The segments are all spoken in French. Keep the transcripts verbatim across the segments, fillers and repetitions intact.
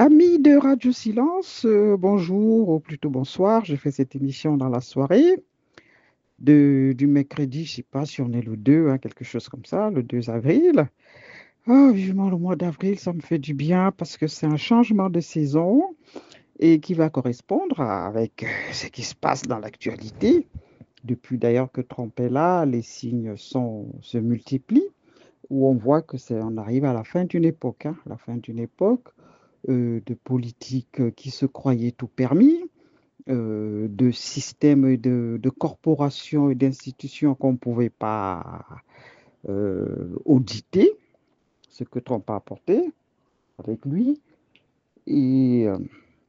Amis de Radio Silence, euh, bonjour ou plutôt bonsoir. Je fais cette émission dans la soirée de, du mercredi, je ne sais pas si on est le deux, hein, quelque chose comme ça, le deux avril. Ah, vivement le mois d'avril, ça me fait du bien parce que c'est un changement de saison et qui va correspondre à- avec euh, ce qui se passe dans l'actualité. Depuis d'ailleurs que Trump est là, les signes sont, se multiplient où on voit que c'est, on arrive à la fin d'une époque, hein, la fin d'une époque euh, de politique euh, qui se croyait tout permis, euh, de systèmes et de, de corporations et d'institutions qu'on ne pouvait pas euh, auditer, ce que Trump a apporté avec lui. Et euh,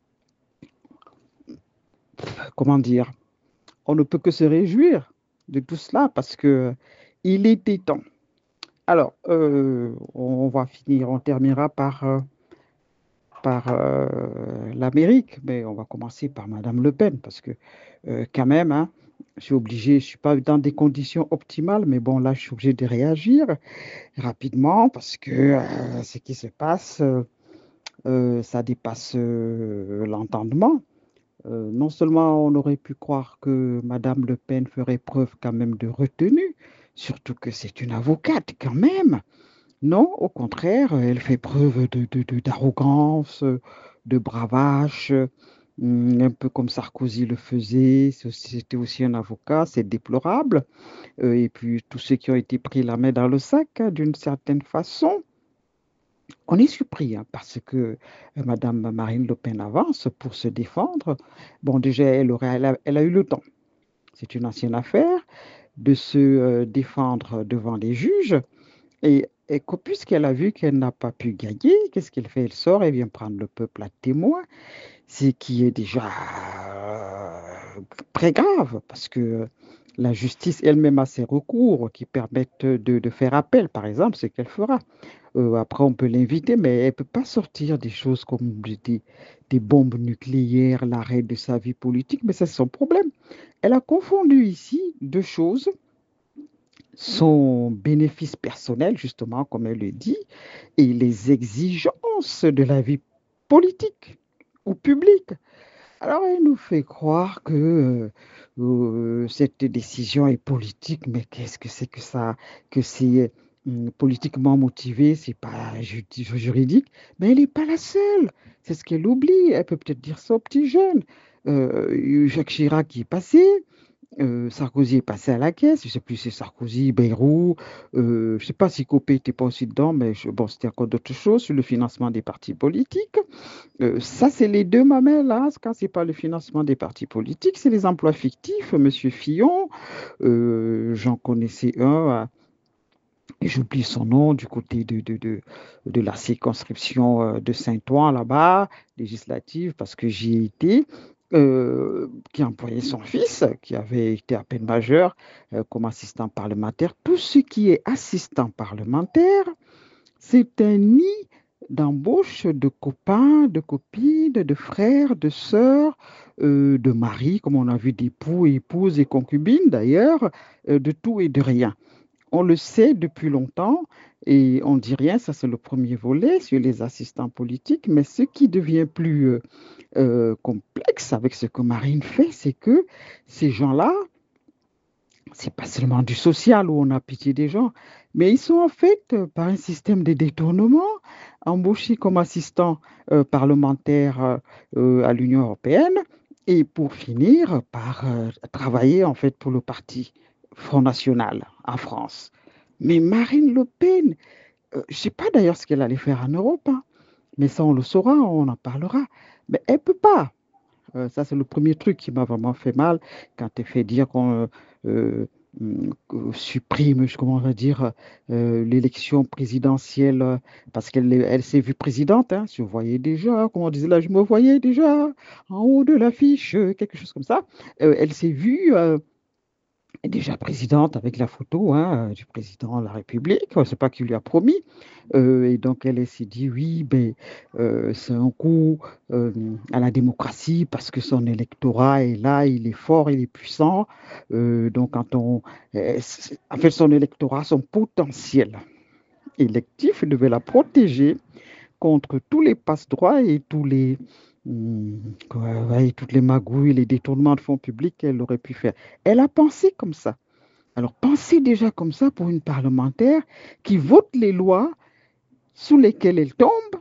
comment dire, on ne peut que se réjouir de tout cela parce que il était temps. Alors, euh, on va finir, on terminera par euh, par euh, l'Amérique, mais on va commencer par Madame Le Pen, parce que euh, quand même, hein, je suis obligé, je ne suis pas dans des conditions optimales, mais bon, là, je suis obligé de réagir rapidement, parce que euh, ce qui se passe, euh, euh, ça dépasse euh, l'entendement. Euh, non seulement on aurait pu croire que Madame Le Pen ferait preuve quand même de retenue, surtout que c'est une avocate quand même. Non, au contraire, elle fait preuve de, de- de- d'arrogance, de bravache, hum, un peu comme Sarkozy le faisait. C'était aussi un avocat, c'est déplorable. Euh, et puis tous ceux qui ont été pris la main dans le sac, hein, d'une certaine façon, on est surpris hein, parce que euh, Madame Marine Le Pen avance pour se défendre. Bon, déjà, elle aurait, elle a, elle a eu le temps. C'est une ancienne affaire de se euh, défendre devant les juges. Et, et que- puisqu'elle a vu qu'elle n'a pas pu gagner, qu'est-ce qu'elle fait? Elle sort et vient prendre le peuple à témoin, ce qui est déjà euh, très grave, parce que la justice elle-même a ses recours qui permettent de, de faire appel, par exemple, ce qu'elle fera. Euh, après, on peut l'inviter, mais elle ne peut pas sortir des choses comme des, des bombes nucléaires, l'arrêt de sa vie politique, mais ça, c'est son problème. Elle a confondu ici deux choses, son bénéfice personnel, justement, comme elle le dit, et les exigences de la vie politique ou publique. Alors, elle nous fait croire que euh, euh, cette décision est politique, mais qu'est-ce que c'est que ça, que c'est hum, politiquement motivé, c'est pas ju- juridique, mais elle n'est pas la seule. C'est ce qu'elle oublie. Elle peut peut-être dire ça aux petits jeunes. Euh, Jacques Chirac qui est passé, euh, Sarkozy est passé à la caisse, je ne sais plus si c'est Sarkozy, Bayrou, euh, je ne sais pas si Copé n'était pas aussi dedans, mais je- bon, c'était encore d'autres choses sur le financement des partis politiques. Euh, ça, c'est les deux mamelles, là. Quand ce n'est pas le financement des partis politiques, c'est les emplois fictifs. Monsieur Fillon, euh, j'en connaissais un, euh, j'oublie son nom, du côté de, de, de, de la circonscription euh, de Saint-Ouen, là-bas, législative, parce que j'y ai été. Euh, qui employait son fils, qui avait été à peine majeur, euh, comme assistant parlementaire. Tout ce qui est assistant parlementaire, c'est un nid d'embauche de copains, de copines, de frères, de sœurs, euh, de maris, comme on a vu d'époux, épouses et concubines d'ailleurs, euh, de tout et de rien. On le sait depuis longtemps et on ne dit rien, ça c'est le premier volet sur les assistants politiques, mais ce qui devient plus euh, euh, complexe avec ce que Marine fait, c'est que ces gens-là, c'est pas seulement du social où on a pitié des gens, mais ils sont en fait, euh, par un système de détournement, embauchés comme assistants euh, parlementaires euh, euh, à l'Union européenne et pour finir par euh, travailler en fait pour le parti Front National en France. Mais Marine Le Pen, euh, je ne sais pas d'ailleurs ce qu'elle allait faire en Europe, hein, mais ça on le saura, on en parlera. Mais elle ne peut pas. Euh, ça, c'est le premier truc qui m'a vraiment fait mal quand elle fait dire qu'on euh, euh, supprime, comment on va dire, euh, l'élection présidentielle euh, parce qu'elle elle s'est vue présidente. Hein, je voyais déjà, comment on disait là, je me voyais déjà en haut de l'affiche, euh, quelque chose comme ça. Euh, elle s'est vue euh, déjà présidente avec la photo hein, du président de la République. Je ne sais pas qui lui a promis. Euh, et donc, elle s'est dit, oui, ben, euh, c'est un coup euh, à la démocratie parce que son électorat est là, il est fort, il est puissant. Euh, donc, quand on... euh, en fait, son électorat, son potentiel électif, il devait la protéger contre tous les passe-droits et tous les, hum, ouais, ouais, toutes les magouilles, les détournements de fonds publics qu'elle aurait pu faire. Elle a pensé comme ça. Alors, pensez déjà comme ça pour une parlementaire qui vote les lois sous lesquelles elle tombe.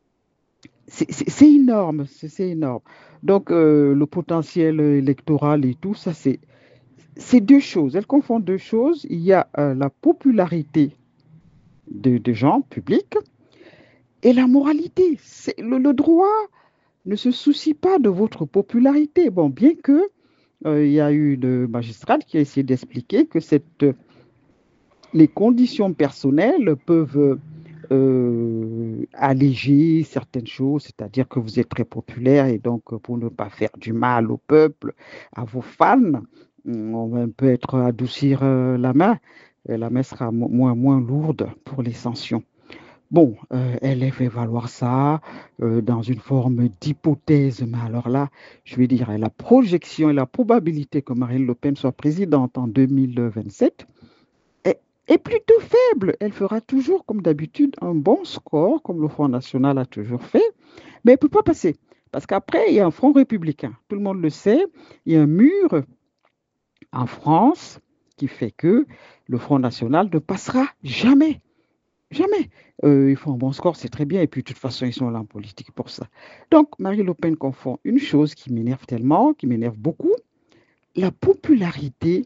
C'est c'est- c'est énorme, c'est c'est énorme. Donc, euh, le potentiel électoral et tout, ça, c'est c'est deux choses. Elle confond deux choses. Il y a euh, la popularité de, de gens publics et la moralité. C'est, le, le droit ne se soucie pas de votre popularité. Bon, bien que euh, il y a eu une magistrate qui a essayé d'expliquer que cette, les conditions personnelles peuvent euh, alléger certaines choses, c'est-à-dire que vous êtes très populaire et donc pour ne pas faire du mal au peuple, à vos fans, on va un peu être adoucir euh, la main. Et la main sera mo- moins, moins lourde pour les sanctions. Bon, euh, elle a fait valoir ça euh, dans une forme d'hypothèse, mais alors là, je vais dire, la projection et la probabilité que Marine Le Pen soit présidente en deux mille vingt-sept est, est plutôt faible. Elle fera toujours, comme d'habitude, un bon score, comme le Front National a toujours fait, mais elle ne peut pas passer. Parce qu'après, il y a un Front républicain. Tout le monde le sait. Il y a un mur en France qui fait que le Front National ne passera jamais. Jamais. Euh, ils font un bon score, c'est très bien. Et puis, de toute façon, ils sont là en politique pour ça. Donc, Marie Le Pen confond une chose qui m'énerve tellement, qui m'énerve beaucoup. La popularité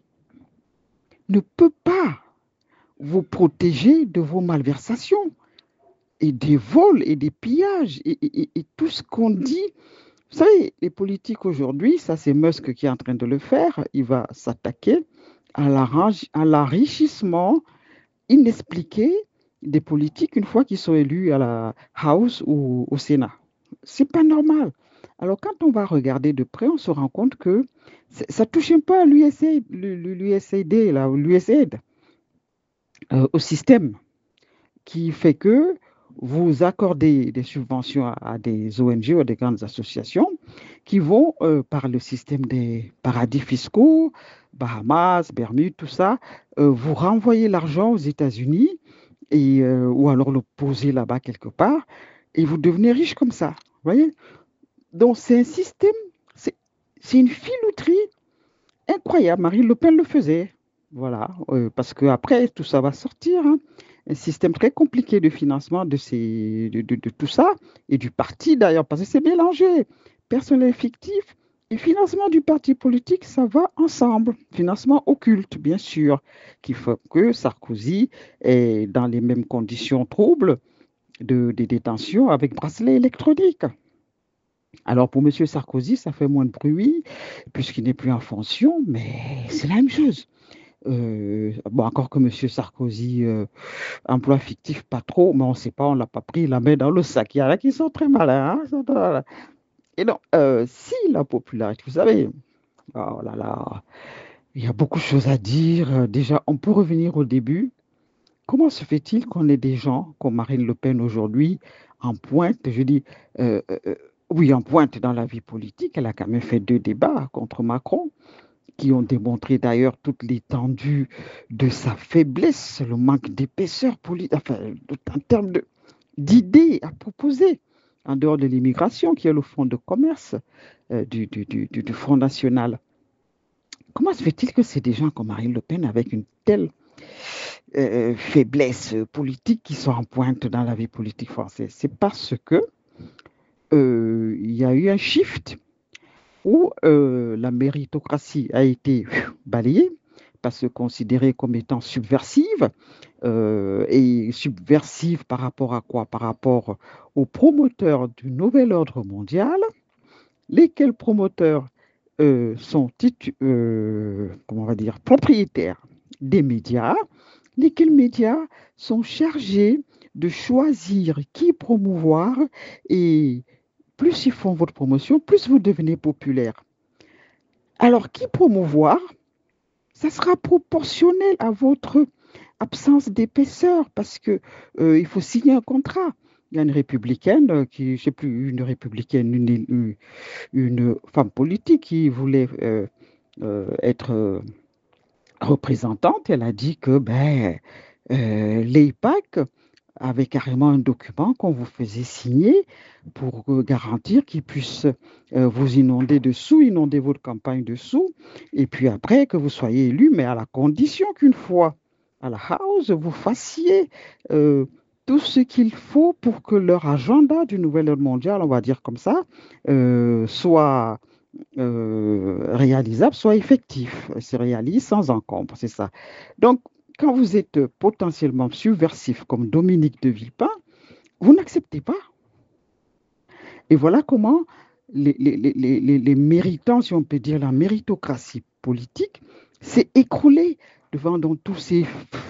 ne peut pas vous protéger de vos malversations et des vols et des pillages et, et- et tout ce qu'on dit. Vous savez, les politiques aujourd'hui, ça c'est Musk qui est en train de le faire, il va s'attaquer à l'enrichissement inexpliqué des politiques une fois qu'ils sont élus à la House ou au Sénat. C'est pas normal. Alors quand on va regarder de près, on se rend compte que ça touche un peu à l'U S A I D, l'U S A D, là, l'U S A I D, euh, au système qui fait que vous accordez des subventions à, à des O N G ou à des grandes associations qui vont, euh, par le système des paradis fiscaux, Bahamas, Bermudes, tout ça, euh, vous renvoyer l'argent aux États-Unis et, euh, ou alors le poser là-bas quelque part et vous devenez riche comme ça. Vous voyez? Donc c'est un système, c'est c'est une filouterie incroyable. Marine Le Pen le faisait. Voilà, euh, parce qu'après, tout ça va sortir, hein. Un système très compliqué de financement de, ces, de, de- de tout ça, et du parti d'ailleurs, parce que c'est mélangé. Personnel fictif et financement du parti politique, ça va ensemble. Financement occulte, bien sûr, qui fait que Sarkozy est dans les mêmes conditions troubles de, de détention avec bracelet électronique. Alors pour M. Sarkozy, ça fait moins de bruit puisqu'il n'est plus en fonction, mais c'est la même chose. Euh, bon, encore que M. Sarkozy, euh, emploi fictif, pas trop, mais on ne sait pas, on ne l'a pas pris la main dans le sac. Il y en a qui sont très malins. Hein, sont très malins. Et donc, euh, si la popularité, vous savez, oh là là, il y a beaucoup de choses à dire. Euh, Déjà, on peut revenir au début. Comment se fait-il qu'on ait des gens comme Marine Le Pen aujourd'hui en pointe, je dis, euh, euh, oui, en pointe dans la vie politique, elle a quand même fait deux débats contre Macron, qui ont démontré d'ailleurs toute l'étendue de sa faiblesse, le manque d'épaisseur politique, enfin, en termes de- d'idées à proposer, en dehors de l'immigration, qui est le fonds de commerce euh, du, du, du, du Front National. Comment se fait-il que c'est des gens comme Marine Le Pen avec une telle euh, faiblesse politique qui sont en pointe dans la vie politique française? C'est parce que euh, il y a eu un shift où euh, la méritocratie a été balayée parce que considérée comme étant subversive, euh, et subversive par rapport à quoi? Par rapport aux promoteurs du nouvel ordre mondial, lesquels promoteurs euh, sont titu- euh, comment on va dire, propriétaires des médias, lesquels médias sont chargés de choisir qui promouvoir, et plus ils font votre promotion, plus vous devenez populaire. Alors, qui promouvoir, ça sera proportionnel à votre absence d'épaisseur parce que euh, il faut signer un contrat. Il y a une républicaine euh, qui, je ne sais plus, une républicaine, une, une, une femme politique qui voulait euh, euh, être euh, représentante. Elle a dit que ben, euh, l'E I P A C avec carrément un document qu'on vous faisait signer pour euh, garantir qu'ils puissent euh, vous inonder de sous, inonder votre campagne de sous, et puis après que vous soyez élu, mais à la condition qu'une fois à la House, vous fassiez euh, tout ce qu'il faut pour que leur agenda du nouvel ordre mondial, on va dire comme ça, euh, soit euh, réalisable, soit effectif. Se réalise sans encombre, c'est ça. Donc, quand vous êtes potentiellement subversif comme Dominique de Villepin, vous n'acceptez pas. Et voilà comment les, les, les, les, les méritants, si on peut dire la méritocratie politique, s'est écroulée devant donc, tous ces,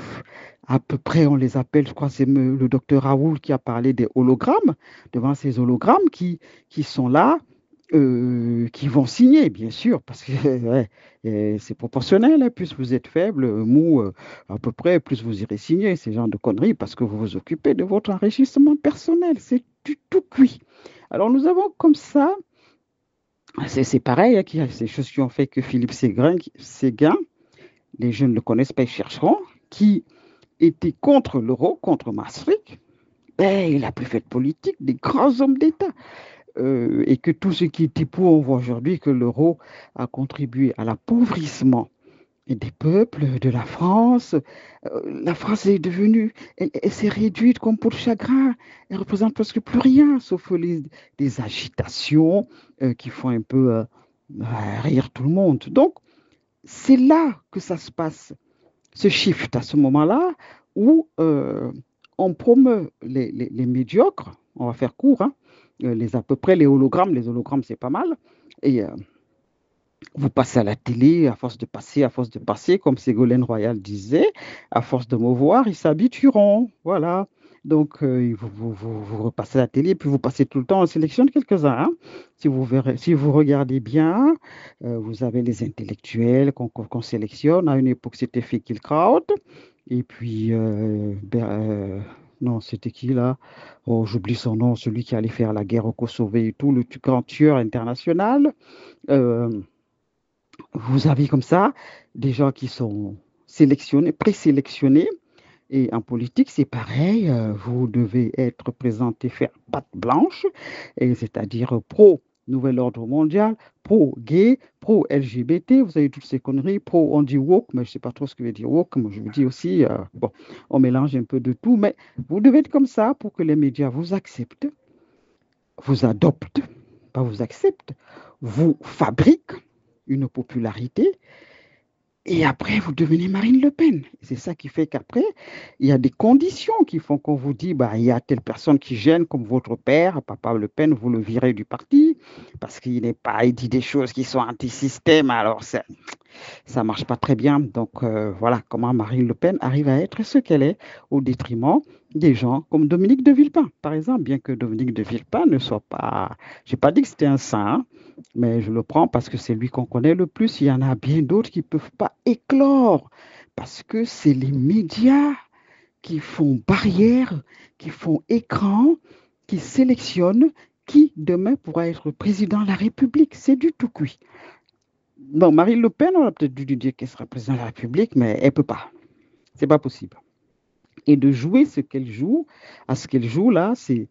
à peu près on les appelle, je crois c'est le docteur Raoul qui a parlé des hologrammes, devant ces hologrammes qui, qui sont là, euh, qui vont signer, bien sûr, parce que ouais, c'est proportionnel, hein, plus vous êtes faible, mou, euh, à peu près, plus vous irez signer ces genres de conneries, parce que vous vous occupez de votre enrichissement personnel, c'est du tout cuit. Alors nous avons comme ça, c'est pareil, hein, il y a ces choses qui ont fait que Philippe Séguin, Séguin, les jeunes ne le connaissent pas, ils chercheront, qui était contre l'euro, contre Maastricht, ben, il n'a plus fait de politique, des grands hommes d'État. Euh, et que tout ce qui était pour, on voit aujourd'hui que l'euro a contribué à l'appauvrissement des peuples de la France. Euh, la France est devenue, elle, elle s'est réduite comme peau de chagrin. Elle représente presque plus rien, sauf les, des agitations euh, qui font un peu euh, rire tout le monde. Donc, c'est là que ça se passe, ce shift à ce moment-là, où euh, on promeut les, les, les, médiocres, on va faire court, hein, les à peu près les hologrammes, les hologrammes c'est pas mal, et euh, vous passez à la télé, à force de passer, à force de passer, comme Ségolène Royal disait, à force de me voir, ils s'habitueront. Voilà. Donc, euh, vous, vous, vous, vous, repassez à la télé, puis vous passez tout le temps, on sélectionne quelques-uns. Hein. Si, vous verrez, si vous regardez bien, euh, vous avez les intellectuels qu'on qu qu sélectionne. À une époque, c'était Fikilkraut. Et puis, euh, ben, euh, non, c'était qui là? Oh, j'oublie son nom, celui qui allait faire la guerre au Kosovo et tout, le grand tueur international. Euh, vous avez comme ça des gens qui sont sélectionnés, présélectionnés. Et en politique, c'est pareil. euh, Vous devez être présenté, faire patte blanche, et c'est-à-dire pro nouvel ordre mondial, pro gay, pro L G B T. Vous avez toutes ces conneries. Pro, on dit woke, mais je ne sais pas trop ce que veut dire woke. Moi, je vous dis aussi, euh, bon, on mélange un peu de tout. Mais vous devez être comme ça pour que les médias vous acceptent, vous adoptent, pas vous acceptent, vous fabriquent une popularité. Et après, vous devenez Marine Le Pen. C'est ça qui fait qu'après, il y a des conditions qui font qu'on vous dit, bah, il y a telle personne qui gêne, comme votre père, Papa Le Pen, vous le virez du parti, parce qu'il n'est pas, il dit des choses qui sont anti-système, alors ça ne marche pas très bien. Donc euh, voilà comment Marine Le Pen arrive à être ce qu'elle est, au détriment des gens comme Dominique de Villepin, par exemple, bien que Dominique de Villepin ne soit pas, je n'ai pas dit que c'était un saint, hein, mais je le prends parce que c'est lui qu'on connaît le plus. Il y en a bien d'autres qui ne peuvent pas éclore parce que c'est les médias qui font barrière, qui font écran, qui sélectionnent qui demain pourra être président de la République. C'est du tout cuit. Bon, Marine Le Pen, on a peut-être dû lui dire qu'elle sera présidente de la République, mais elle ne peut pas. C'est pas possible. Et de jouer ce qu'elle joue, à ce qu'elle joue là, c'est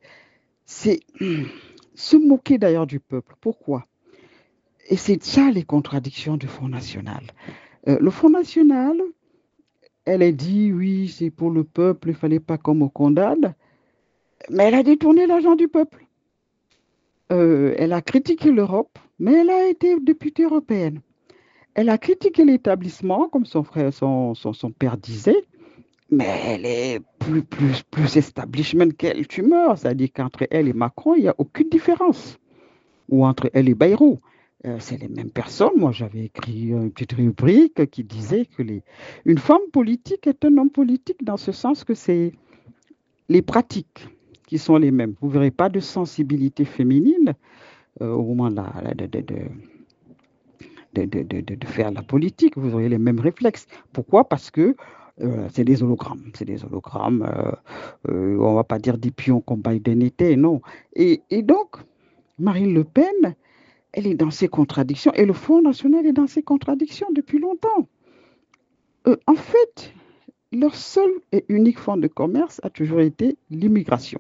se moquer d'ailleurs du peuple. Pourquoi? Et c'est ça les contradictions du Front National. Euh, le Front National, elle a dit oui, c'est pour le peuple, il ne fallait pas qu'on me condamne, mais elle a détourné l'argent du peuple. Euh, elle a critiqué l'Europe, mais elle a été députée européenne. Elle a critiqué l'établissement, comme son frère, son, son, son père disait, mais elle est plus, plus, plus establishment qu'elle tumeur. C'est-à-dire qu'entre elle et Macron, il n'y a aucune différence. Ou entre elle et Bayrou. Euh, c'est les mêmes personnes. Moi, j'avais écrit une petite rubrique qui disait que les... une femme politique est un homme politique dans ce sens que c'est les pratiques qui sont les mêmes. Vous ne verrez pas de sensibilité féminine euh, au moment de, la, de, de, de, de, de, de, de faire la politique. Vous aurez les mêmes réflexes. Pourquoi? Parce que euh, c'est des hologrammes. C'est des hologrammes. Euh, euh, on ne va pas dire des pions comme Biden était, non. Et, et donc, Marine Le Pen, elle est dans ses contradictions. Et le Front National est dans ses contradictions depuis longtemps. Euh, en fait, leur seul et unique fond de commerce a toujours été l'immigration.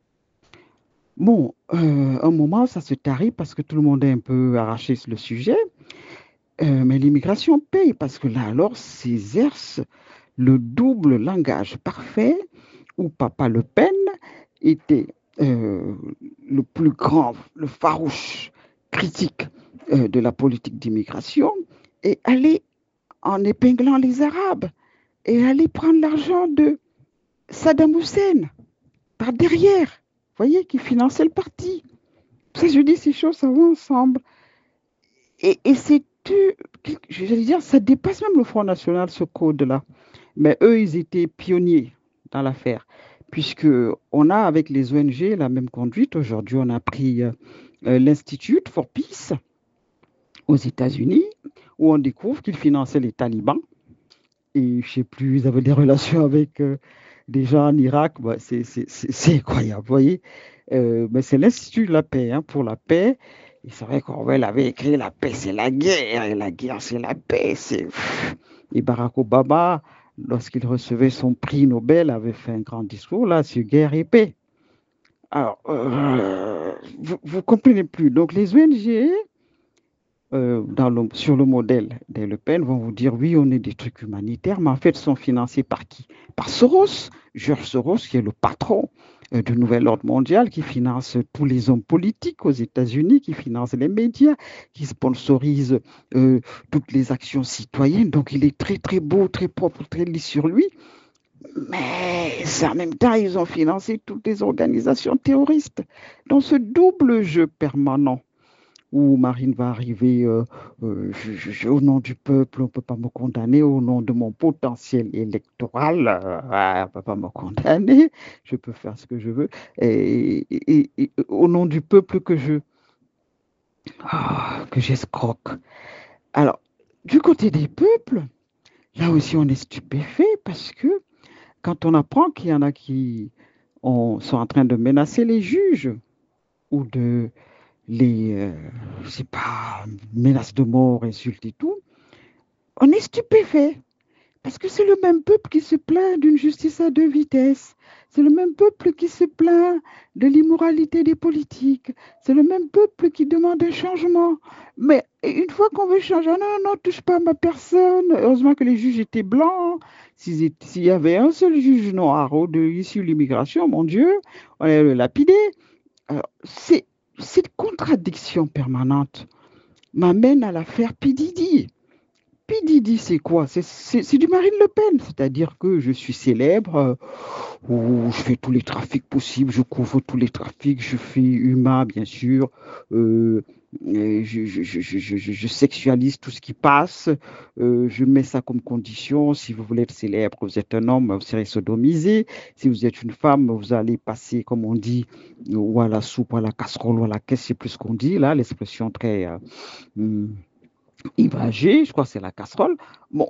Bon, euh, un moment, ça se tarit parce que tout le monde est un peu arraché sur le sujet, euh, mais l'immigration paye parce que là, alors, s'exerce le double langage parfait où Papa Le Pen était euh, le plus grand, le farouche critique euh, de la politique d'immigration et allait en épinglant les Arabes et allait prendre l'argent de Saddam Hussein par derrière, vous voyez, qui finançait le parti. Ça, je dis, ces choses, ça va ensemble. Et, et c'est, je vais dire, ça dépasse même le Front National, ce code-là. Mais eux, ils étaient pionniers dans l'affaire, puisque on a avec les O N G la même conduite. Aujourd'hui, on a pris euh, l'Institute for Peace aux États-Unis, où on découvre qu'ils finançaient les talibans. Et je ne sais plus, ils avaient des relations avec euh, des gens en Irak. Bah, c'est, c'est, c'est, c'est incroyable, vous voyez. Euh, mais c'est l'Institut de la paix, hein, pour la paix. Et c'est vrai qu'Orwell avait écrit la paix, c'est la guerre, et la guerre, c'est la paix. C'est... Et Barack Obama, lorsqu'il recevait son prix Nobel, avait fait un grand discours là sur guerre et paix. Alors, euh, vous, vous comprenez plus. Donc, les O N G, euh, dans le, sur le modèle des Le Pen, vont vous dire oui, on est des trucs humanitaires, mais en fait, sont financés par qui? Par Soros, George Soros, qui est le patron euh, du Nouvel Ordre mondial, qui finance tous les hommes politiques aux États-Unis, qui finance les médias, qui sponsorise euh, toutes les actions citoyennes. Donc, il est très, très beau, très propre, très lisse sur lui. Mais en même temps, ils ont financé toutes les organisations terroristes. Dans ce double jeu permanent, où Marine va arriver euh, euh, je, je, au nom du peuple, on ne peut pas me condamner, au nom de mon potentiel électoral, euh, on ne peut pas me condamner, je peux faire ce que je veux, et, et, et au nom du peuple que je oh, que j'escroque. Alors, du côté des peuples, là aussi on est stupéfait parce que quand on apprend qu'il y en a qui ont, sont en train de menacer les juges ou de les, euh, je sais pas, menaces de mort, insultes et tout, on est stupéfait. Parce que c'est le même peuple qui se plaint d'une justice à deux vitesses. C'est le même peuple qui se plaint de l'immoralité des politiques. C'est le même peuple qui demande un changement. Mais une fois qu'on veut changer, non, non, non, touche pas à ma personne. Heureusement que les juges étaient blancs. S'il y avait un seul juge noir ou de issu de l'immigration, mon Dieu, on allait le lapider. Alors, c'est, cette contradiction permanente m'amène à l'affaire P. Diddy. P. Diddy, c'est quoi? C'est, c'est, c'est du Marine Le Pen, c'est-à-dire que je suis célèbre, euh, où je fais tous les trafics possibles, je couvre tous les trafics, je fais humain, bien sûr, euh, je, je, je, je, je, je sexualise tout ce qui passe, euh, je mets ça comme condition. Si vous voulez être célèbre, vous êtes un homme, vous serez sodomisé. Si vous êtes une femme, vous allez passer, comme on dit, ou à la soupe, ou à la casserole, ou à la caisse, c'est plus ce qu'on dit, là, l'expression très... Euh, hum, imagée, je crois que c'est la casserole. Bon,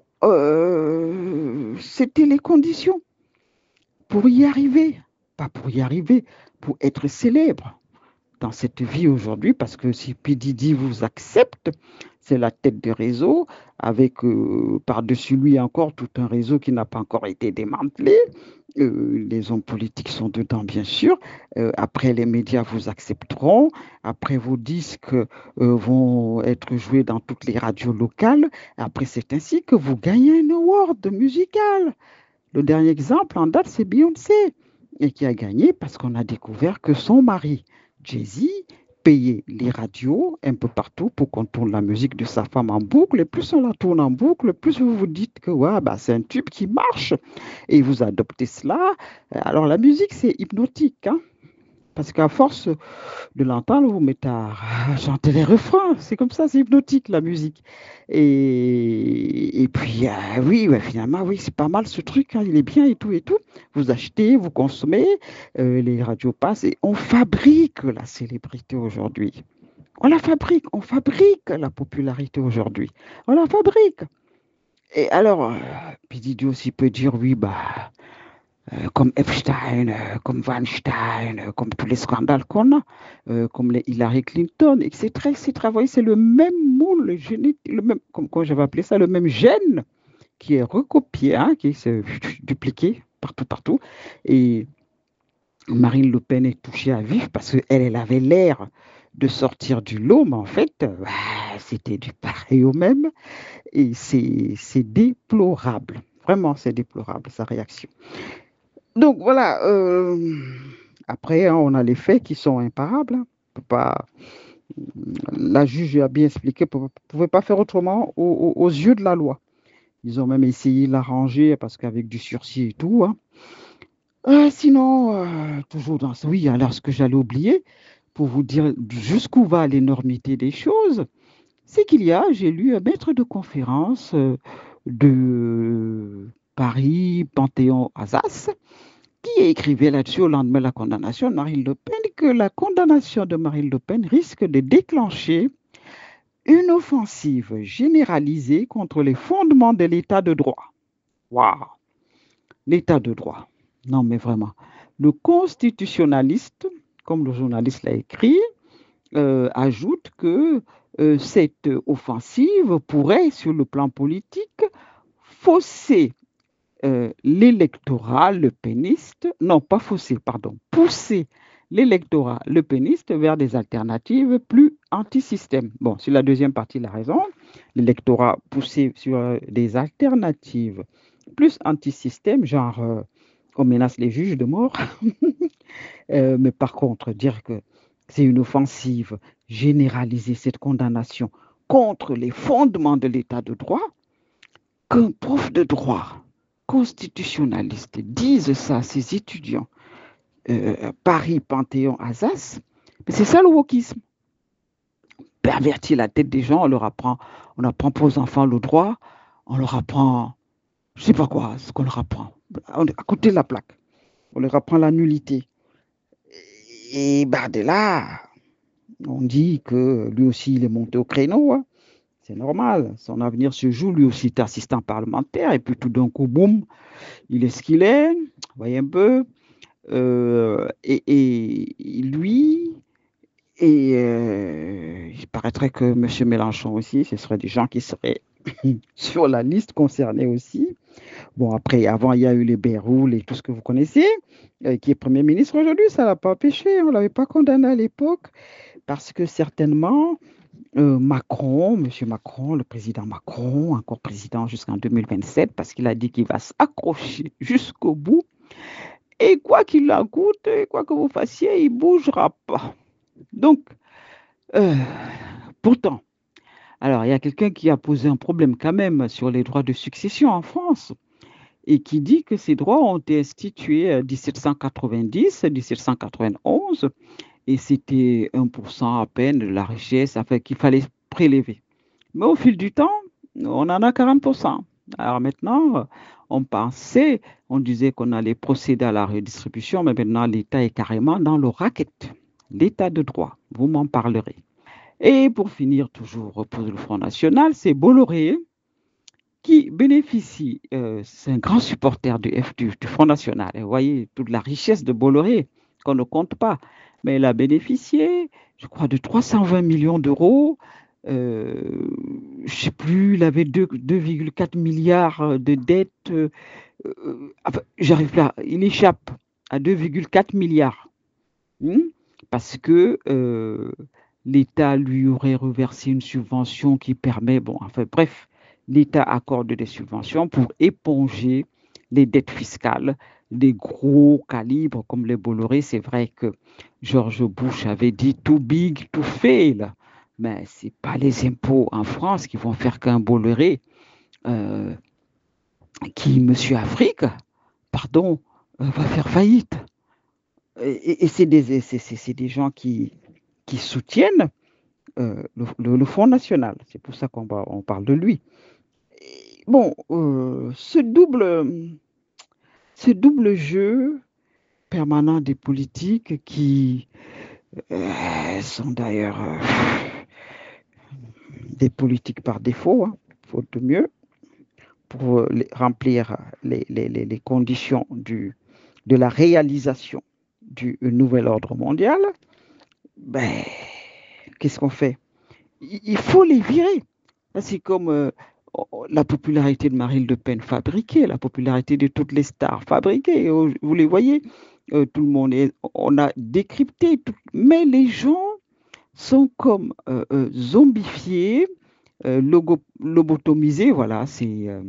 euh, c'était les conditions pour y arriver. Pas pour y arriver, pour être célèbre dans cette vie aujourd'hui, parce que si P. Diddy vous accepte, c'est la tête de réseau, avec euh, par-dessus lui encore tout un réseau qui n'a pas encore été démantelé. Euh, les hommes politiques sont dedans, bien sûr. Euh, après, les médias vous accepteront. Après, vos disques euh, vont être joués dans toutes les radios locales. Après, c'est ainsi que vous gagnez un award musical. Le dernier exemple en date, c'est Beyoncé, et qui a gagné parce qu'on a découvert que son mari, Jay-Z, payait les radios un peu partout pour qu'on tourne la musique de sa femme en boucle. Et plus on la tourne en boucle, plus vous vous dites que ouais, bah, c'est un tube qui marche. Et vous adoptez cela. Alors la musique, c'est hypnotique, hein, parce qu'à force de l'entendre, vous mettez à chanter les refrains. C'est comme ça, c'est hypnotique la musique. Et, et puis, euh, oui, ouais, finalement, oui, c'est pas mal ce truc, hein, il est bien et tout et tout. Vous achetez, vous consommez, euh, les radios passent et on fabrique la célébrité aujourd'hui. On la fabrique, on fabrique la popularité aujourd'hui. On la fabrique. Et alors, euh, puis Didier aussi peut dire, oui, bah, euh, comme Epstein, euh, comme Weinstein, euh, comme tous les scandales qu'on a, euh, comme les Hillary Clinton, et cetera, et cetera. Vous voyez, c'est le même moule génétique, le même, comme, comment j'avais appelé ça, le même gène qui est recopié, hein, qui s'est dupliqué partout, partout. Et Marine Le Pen est touchée à vif parce qu'elle, elle avait l'air de sortir du lot, mais en fait, euh, bah, c'était du pareil au même. Et c'est, c'est déplorable. Vraiment, c'est déplorable, sa réaction. Donc voilà, euh, après, hein, on a les faits qui sont imparables. Hein. On peut pas, la juge a bien expliqué, ne pouvait pas faire autrement aux, aux, yeux de la loi. Ils ont même essayé de l'arranger parce qu'avec du sursis et tout. Hein. Euh, sinon, euh, toujours dans ce... Oui, alors ce que j'allais oublier, pour vous dire jusqu'où va l'énormité des choses, c'est qu'il y a, j'ai lu un maître de conférence euh, de Paris, Panthéon-Assas, qui écrivait là-dessus au lendemain de la condamnation de Marine Le Pen, que la condamnation de Marine Le Pen risque de déclencher une offensive généralisée contre les fondements de l'état de droit. Waouh! L'état de droit. Non, mais vraiment. Le constitutionnaliste, comme le journaliste l'a écrit, euh, ajoute que euh, cette offensive pourrait, sur le plan politique, fausser euh, l'électorat le péniste, non pas fausser, pardon, pousser l'électorat le péniste vers des alternatives plus anti-système. Bon, sur la deuxième partie, il a raison. L'électorat poussé sur des alternatives plus anti-système, genre euh, on menace les juges de mort. euh, mais par contre, dire que c'est une offensive généralisée, cette condamnation contre les fondements de l'état de droit, qu'un prof de droit constitutionnaliste dise ça à ses étudiants, euh, Paris, Panthéon, Assas, mais c'est ça le wokisme. Pervertir la tête des gens, on leur apprend, on apprend pas aux enfants le droit, on leur apprend, je sais pas quoi, ce qu'on leur apprend, à côté de la plaque, on leur apprend la nullité. Et bah de là, on dit que lui aussi il est monté au créneau, hein. C'est normal, son avenir se joue, lui aussi est assistant parlementaire, et puis tout d'un coup, boum, il est ce qu'il est, vous voyez un peu. Euh, et, et, lui, et euh, il paraîtrait que M. Mélenchon aussi, ce seraient des gens qui seraient sur la liste concernée aussi. Bon, après, avant, il y a eu les Béroul et tout ce que vous connaissez, euh, qui est Premier ministre aujourd'hui, ça ne l'a pas empêché, on ne l'avait pas condamné à l'époque, parce que certainement, euh, Macron, M. Macron, le président Macron, encore président jusqu'en deux mille vingt-sept, parce qu'il a dit qu'il va s'accrocher jusqu'au bout. Et quoi qu'il en coûte, quoi que vous fassiez, il ne bougera pas. Donc, euh, pourtant, alors il y a quelqu'un qui a posé un problème quand même sur les droits de succession en France et qui dit que ces droits ont été institués en dix-sept cent quatre-vingt-dix, dix-sept cent quatre-vingt-onze, et c'était un pour cent à peine de la richesse enfin, qu'il fallait prélever. Mais au fil du temps, on en a quarante pour cent. Alors maintenant, on pensait, on disait qu'on allait procéder à la redistribution, mais maintenant l'État est carrément dans le racket. L'État de droit, vous m'en parlerez. Et pour finir, toujours pour le Front National, c'est Bolloré qui bénéficie, euh, c'est un grand supporter du, F, du, du Front National. Et vous voyez toute la richesse de Bolloré qu'on ne compte pas. Mais il a bénéficié, je crois, de trois cent vingt millions d'euros. Euh, je ne sais plus, il avait deux virgule quatre milliards de dettes. Euh, euh, enfin, j'arrive là, il échappe à deux virgule quatre milliards. Hein, parce que euh, l'État lui aurait reversé une subvention qui permet, bon, enfin bref, l'État accorde des subventions pour éponger les dettes fiscales des gros calibres comme les Bolloré. C'est vrai que George Bush avait dit too big to fail, mais ce n'est pas les impôts en France qui vont faire qu'un Bolloré euh, qui, Monsieur Afrique, pardon, euh, va faire faillite. Et, et c'est des, c'est, c'est des gens qui, qui soutiennent euh, le, le, le, Front National. C'est pour ça qu'on on parle de lui. Et bon, euh, ce, double, ce double jeu permanent des politiques qui euh, sont d'ailleurs euh, des politiques par défaut, hein, faute de mieux, pour les, remplir les, les, les conditions du, de la réalisation du nouvel ordre mondial, ben, qu'est-ce qu'on fait? Il faut les virer. C'est comme euh, la popularité de Marine Le Pen fabriquée, la popularité de toutes les stars fabriquées. Vous les voyez, euh, tout le monde est, on a décrypté, tout, mais les gens sont comme euh, euh, zombifiés, euh, logo, lobotomisés. Voilà, c'est euh,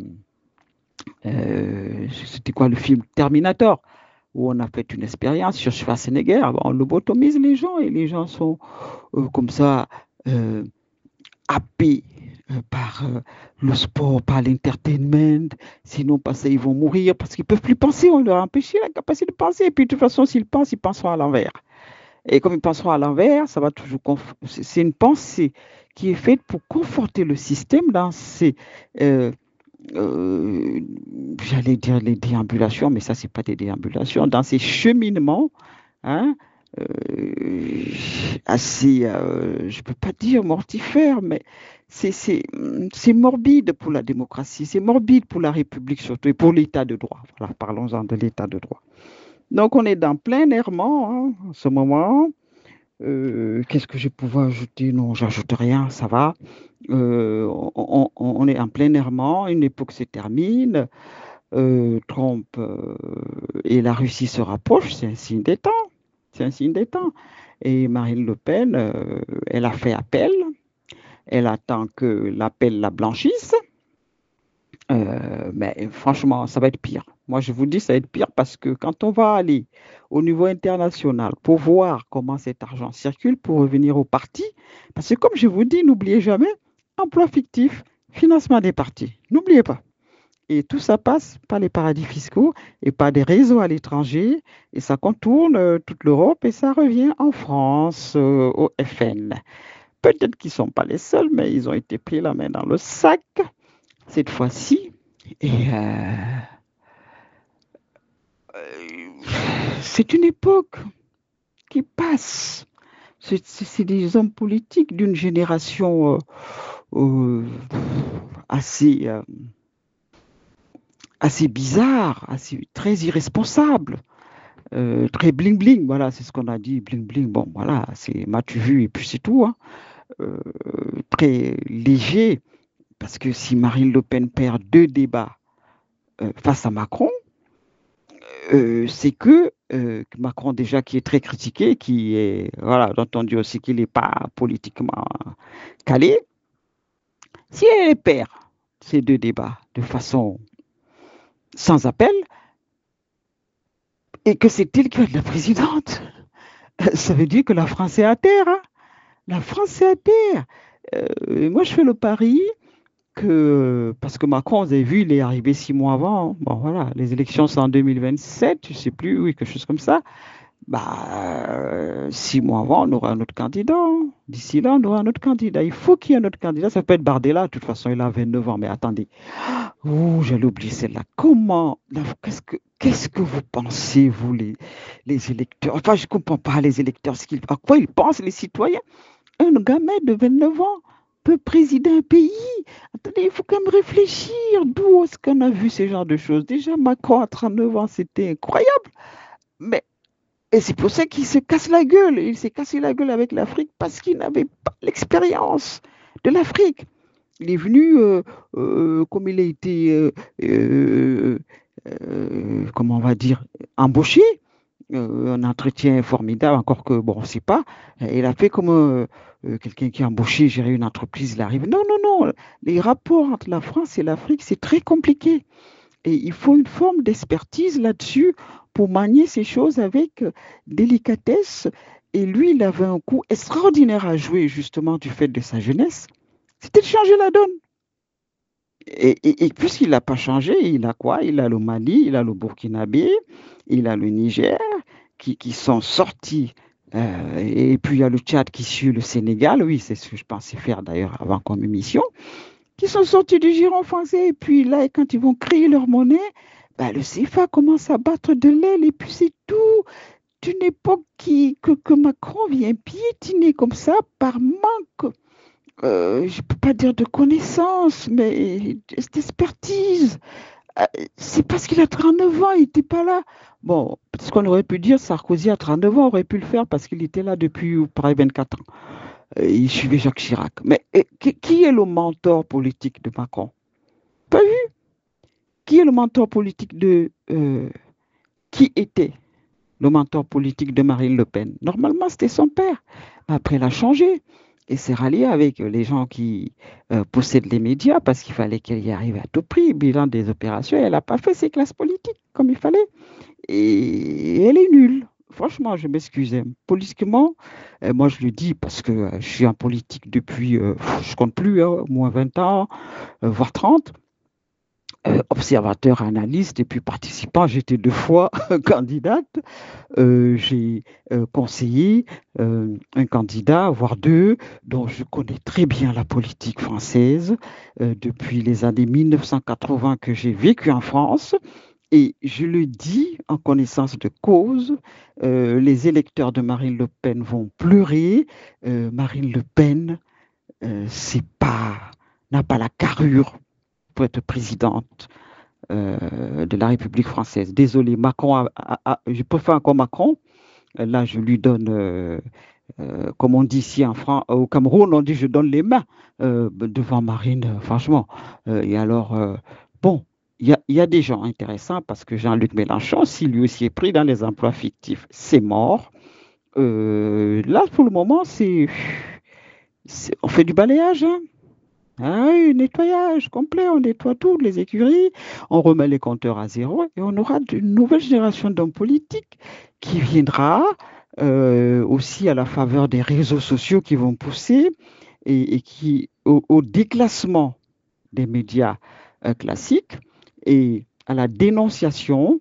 euh, c'était quoi le film Terminator, où on a fait une expérience sur Schwarzenegger. On lobotomise les gens et les gens sont euh, comme ça. Euh, happés euh, par euh, le sport, par l'entertainment. Sinon, parce qu'ils vont mourir parce qu'ils ne peuvent plus penser. On leur a empêché la capacité de penser. Et puis, de toute façon, s'ils pensent, ils penseront à l'envers. Et comme ils penseront à l'envers, ça va toujours. Conf... C'est une pensée qui est faite pour conforter le système dans ses. Euh, euh, J'allais dire les déambulations, mais ça, c'est pas des déambulations, dans ces cheminements, hein, euh, assez, euh, je ne peux pas dire mortifère, mais c'est, c'est, c'est morbide pour la démocratie, c'est morbide pour la République surtout et pour l'État de droit. Voilà, parlons-en de l'État de droit. Donc on est dans plein errement hein, en ce moment. Euh, qu'est-ce que je pouvais ajouter? Non, j'ajoute rien, ça va. Euh, on, on, on, est en plein errement, une époque se termine, euh, Trump euh, et la Russie se rapprochent, c'est un signe des temps. C'est un signe des temps. Et Marine Le Pen, euh, elle a fait appel. Elle attend que l'appel la blanchisse. Euh, mais franchement, ça va être pire. Moi, je vous dis, ça va être pire parce que quand on va aller au niveau international pour voir comment cet argent circule pour revenir au parti, parce que comme je vous dis, n'oubliez jamais, emploi fictif, financement des partis. N'oubliez pas. Et tout ça passe par les paradis fiscaux et par des réseaux à l'étranger. Et ça contourne euh, toute l'Europe et ça revient en France, euh, au F N. Peut-être qu'ils ne sont pas les seuls, mais ils ont été pris la main dans le sac cette fois-ci. Et euh, c'est une époque qui passe. C'est, c'est des hommes politiques d'une génération euh, euh, assez, euh, assez bizarre, assez, très irresponsable. Euh, très bling bling, voilà, c'est ce qu'on a dit, bling bling. Bon, voilà, c'est m'as-tu vu et puis c'est tout. Hein. Euh, Très léger, parce que si Marine Le Pen perd deux débats euh, face à Macron, euh, c'est que euh, Macron déjà qui est très critiqué, qui est, voilà, dont on dit aussi qu'il n'est pas politiquement calé, si elle perd ces deux débats de façon sans appel, et que c'est elle qui va être la présidente, ça veut dire que la France est à terre. Hein. La France est à terre. Euh, moi, je fais le pari que, parce que Macron, vous avez vu, il est arrivé six mois avant. Hein. Bon, voilà, les élections sont en deux mille vingt-sept, je ne sais plus, oui, quelque chose comme ça. Bah, euh, six mois avant, on aura un autre candidat. Hein. D'ici là, on aura un autre candidat. Il faut qu'il y ait un autre candidat. Ça peut être Bardella, de toute façon, il a vingt-neuf ans. Mais attendez, oh, j'allais oublier celle-là. Comment, qu'est-ce que, qu'est-ce que vous pensez, vous, les, les électeurs? Enfin, je ne comprends pas les électeurs, ce qu'ils, à quoi ils pensent, les citoyens. Un gamin de vingt-neuf ans peut présider un pays. Attendez, il faut quand même réfléchir. D'où est-ce qu'on a vu ce genre de choses? Déjà, Macron à trente-neuf ans, c'était incroyable. Mais, et c'est pour ça qu'il se casse la gueule. Il s'est cassé la gueule avec l'Afrique parce qu'il n'avait pas l'expérience de l'Afrique. Il est venu, euh, euh, comme il a été, euh, euh, euh, comment on va dire, embauché. Euh, un entretien formidable, encore que, bon, on ne sait pas. Il a fait comme euh, euh, quelqu'un qui a embauché, gérer une entreprise, il arrive. Non, non, non. Les rapports entre la France et l'Afrique, c'est très compliqué. Et il faut une forme d'expertise là-dessus pour manier ces choses avec euh, délicatesse. Et lui, il avait un coup extraordinaire à jouer, justement, du fait de sa jeunesse. C'était de changer la donne. Et, et, et puisqu'il n'a pas changé, il a quoi? Il a le Mali, il a le Burkinabé, il a le Niger qui, qui sont sortis. Euh, et puis il y a le Tchad qui suit le Sénégal, oui, c'est ce que je pensais faire d'ailleurs avant comme émission, qui sont sortis du giron français. Et puis là, quand ils vont créer leur monnaie, bah, le C F A commence à battre de l'aile et puis c'est tout. Une époque qui, que, que Macron vient piétiner comme ça par manque euh, je ne peux pas dire de connaissances, mais d'expertise. Euh, C'est parce qu'il a trente-neuf ans, il n'était pas là. Bon, ce qu'on aurait pu dire, Sarkozy à trente-neuf ans aurait pi le faire parce qu'il était là depuis près vingt-quatre ans. Euh, il suivait Jacques Chirac. Mais et, qui, qui est le mentor politique de Macron? était le mentor politique de... euh, qui était le mentor politique de Marine Le Pen? Normalement, c'était son père. Après, elle a changé et s'est ralliée avec les gens qui euh, possèdent les médias parce qu'il fallait qu'elle y arrive à tout prix. Bilan des opérations, elle n'a pas fait ses classes politiques comme il fallait. Et elle est nulle. Franchement, je m'excuse. Hein. Politiquement, euh, moi je le dis parce que euh, je suis en politique depuis, euh, je compte plus, hein, au moins vingt ans, euh, voire trente. Euh, observateur, analyste et puis participant, j'étais deux fois candidate. Euh, j'ai euh, conseillé euh, un candidat, voire deux, dont je connais très bien la politique française euh, depuis les années mille neuf cent quatre-vingts que j'ai vécu en France. Et je le dis en connaissance de cause, euh, les électeurs de Marine Le Pen vont pleurer. Euh, Marine Le Pen, euh, c'est pas, n'a pas la carrure pour être présidente euh, de la République française. Désolé, Macron, a, a, a, je préfère encore Macron. Là, je lui donne, euh, euh, comme on dit ici en France, au Cameroun, on dit je donne les mains euh, devant Marine, euh, franchement. Euh, et alors, euh, bon, il y a, y a, des gens intéressants parce que Jean-Luc Mélenchon, si lui aussi est pris dans les emplois fictifs, c'est mort. Euh, là, pour le moment, c'est, on fait du balayage. Hein. Ah oui, nettoyage complet, on nettoie toutes les écuries, on remet les compteurs à zéro et on aura une nouvelle génération d'hommes politiques qui viendra euh, aussi à la faveur des réseaux sociaux qui vont pousser et, et qui, au, au, déclassement des médias euh, classiques et à la dénonciation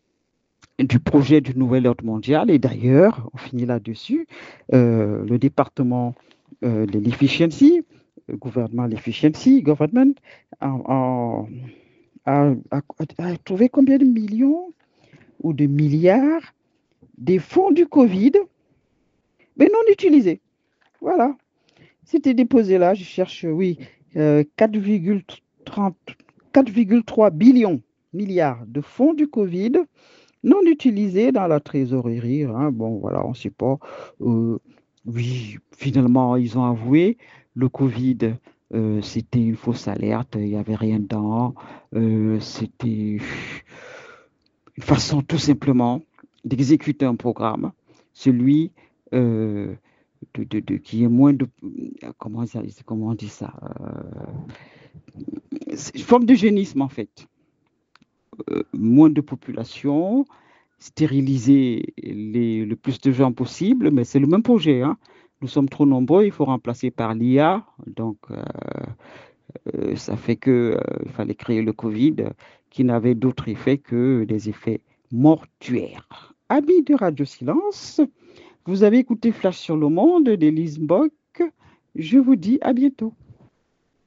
du projet du nouvel ordre mondial. Et d'ailleurs, on finit là-dessus, euh, le département euh, de l'efficiency, le gouvernement l'efficiency, government, a, a, a, a, trouvé combien de millions ou de milliards des fonds du Covid, mais non utilisés. Voilà. C'était déposé là, je cherche, oui, euh, quatre virgule trois billions milliards de fonds du Covid non utilisés dans la trésorerie. Hein. Bon, voilà, on ne sait pas. Euh, oui, finalement, ils ont avoué, le Covid, euh, c'était une fausse alerte, il n'y avait rien dedans. Euh, c'était une façon tout simplement d'exécuter un programme, celui euh, de, de, de, qui est moins de... Comment, ça, comment on dit ça euh, C'est une forme d'eugénisme, en fait. Euh, moins de population, stériliser les, le plus de gens possible, mais c'est le même projet. Hein. Nous sommes trop nombreux, il faut remplacer par l'I A. Donc, euh, euh, ça fait qu'il euh, fallait créer le Covid qui n'avait d'autre effet que des effets mortuaires. Amis de Radio Silence, vous avez écouté Flash sur le monde d'Élise Bock. Je vous dis à bientôt.